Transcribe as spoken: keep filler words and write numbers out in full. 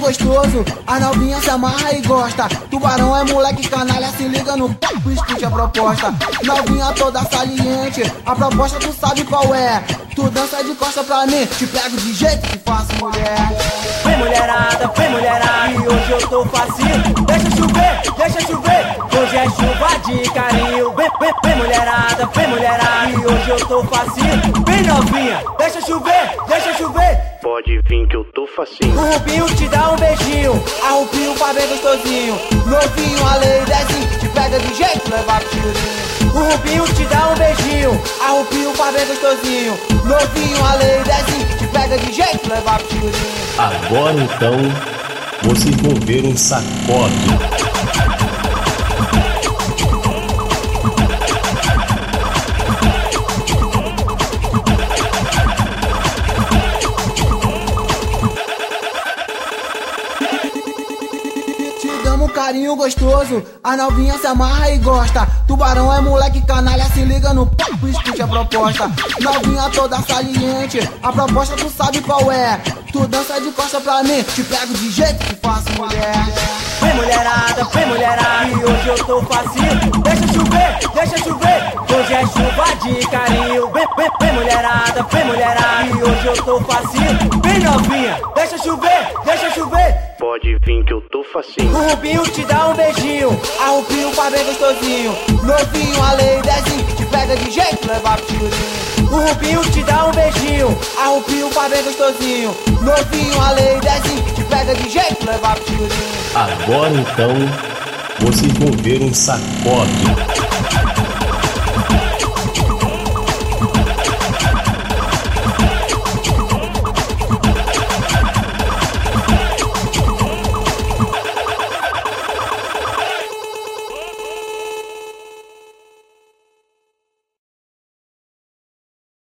gostoso, a novinha se amarra e gosta. Tubarão é moleque canalha, se liga no papo, escute a proposta. Novinha toda saliente, a proposta tu sabe qual é. Tu dança de costa pra mim, te pego de jeito que faço mulher. Vem mulherada, vem mulherada, e hoje eu tô facinho. Deixa chover, deixa chover, hoje é chuva de carinho. Vem, vem, vem mulherada, vem mulherada, e hoje eu tô facinho. Vem novinha, deixa chover, deixa chover. Pode vir que eu tô facinho. O Rubinho te dá um beijinho, arrupinho pra bem gostosinho. Novinho, a lei dezinho, te pega de jeito, leva pro tirinho. O Rubinho te dá um beijinho, arrupinho pra bem gostosinho. Novinho, a lei dezinho, te pega de jeito, leva pro tirinho. Agora então, vocês vão ver um sacode. Carinho gostoso, a novinha se amarra e gosta. Tubarão é moleque canalha, se liga no papo, escute a proposta. Novinha toda saliente, a proposta tu sabe qual é. Tu dança de costa pra mim, te pego de jeito que faço mulher. Vem mulherada, vem mulherada, e hoje eu tô facinho. Deixa chover, deixa chover, hoje é chuva de carinho. Vem, vem, vem mulherada, vem mulherada, e hoje eu tô facinho. Vem novinha, deixa chover, deixa chover. Pode vir que eu tô facinho. O Rubinho te dá um beijinho, arrupinho pra bem gostosinho. Novinho, a lei dezinho, te pega de jeito, leva pro tirinho. O Rubinho te dá um beijinho, arrupinho pra bem gostosinho. Novinho, a lei dezinho, te pega de jeito, leva pro tirinho. Agora então, vocês vão ver um sacode.